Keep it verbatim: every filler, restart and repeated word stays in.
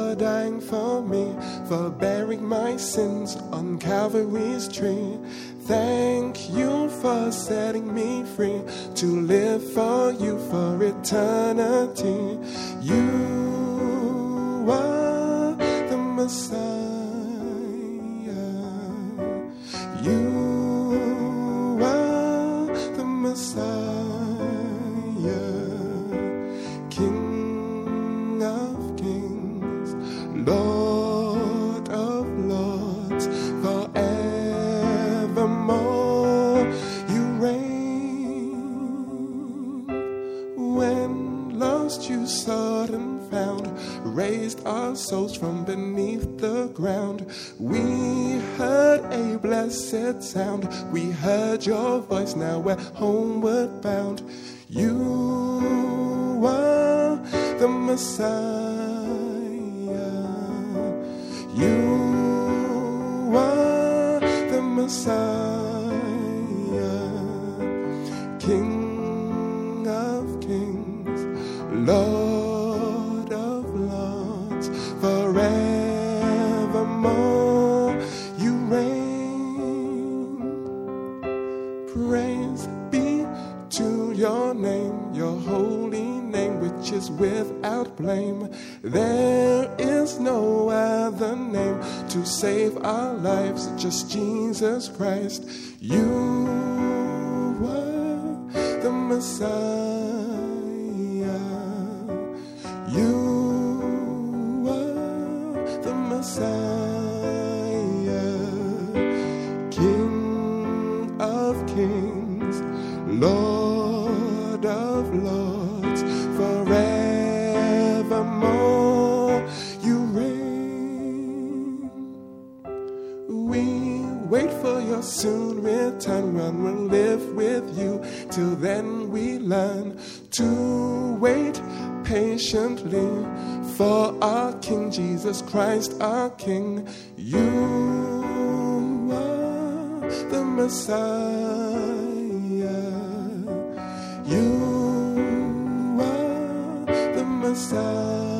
for dying for me, for bearing my sins on Calvary's tree. Thank you for setting me free to live for you for eternity. You are the Messiah. You are the Messiah, King of kings, Lord of lords, forevermore you reign. When lost you sought and found, raised our souls from beneath the ground. We heard a blessed sound, we heard your voice, now we're homeward bound. You are the Messiah. You are the Messiah, King of kings, Lord of lords, forevermore you reign. Praise be to your name, your holy name, which is without blame. There is no other name to save our lives, just Jesus Christ. You are the Messiah. You are the Messiah, King of kings, Lord of lords, forevermore you reign. We wait for your soon return, when we'll live with you. Till then we learn to wait patiently for our King, Jesus Christ our King. You are the Messiah. You are the Messiah.